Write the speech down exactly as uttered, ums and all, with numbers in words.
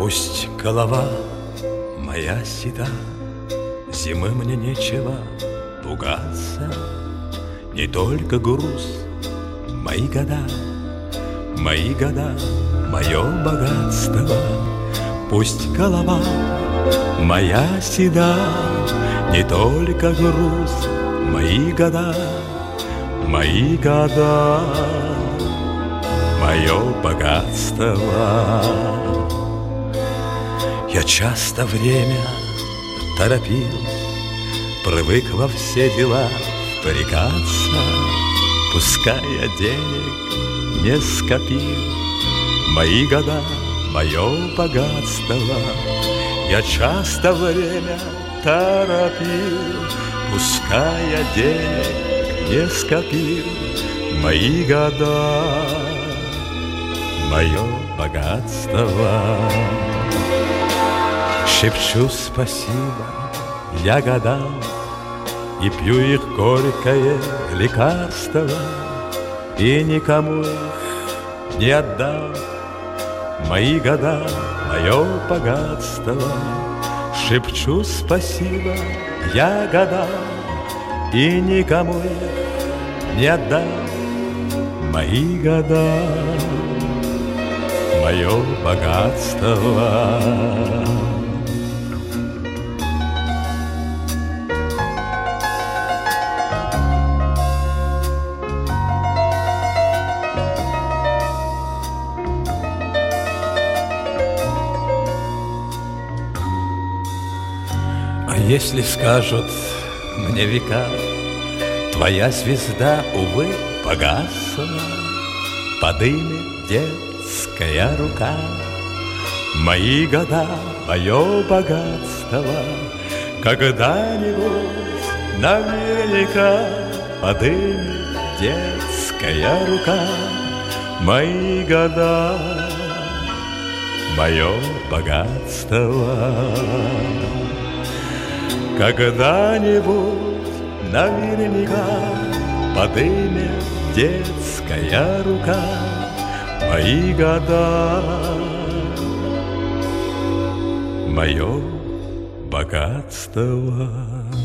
Пусть голова моя седа, зимы мне нечего пугаться. Не только груз, мои года, мои года, мое богатство. Пусть голова моя седа, не только груз, мои года, мои года, мое богатство. Я часто время торопил, привык во все дела впрягаться. Пускай я денег не скопил, мои года, мое богатство. Я часто время торопил, пускай я денег не скопил, мои года, мое богатство. Шепчу спасибо я годам и пью их горькое лекарство, и никому их не отдам, мои года, мое богатство. Шепчу спасибо я годам и никому их не отдам, мои года, мое богатство. А если скажут мне века, твоя звезда, увы, погасла, подымет детская рука, мои года, мое богатство. Когда-нибудь наверняка подымет детская рука, мои года, мое богатство. Когда-нибудь наверняка подымет детская рука, мои года, мое богатство.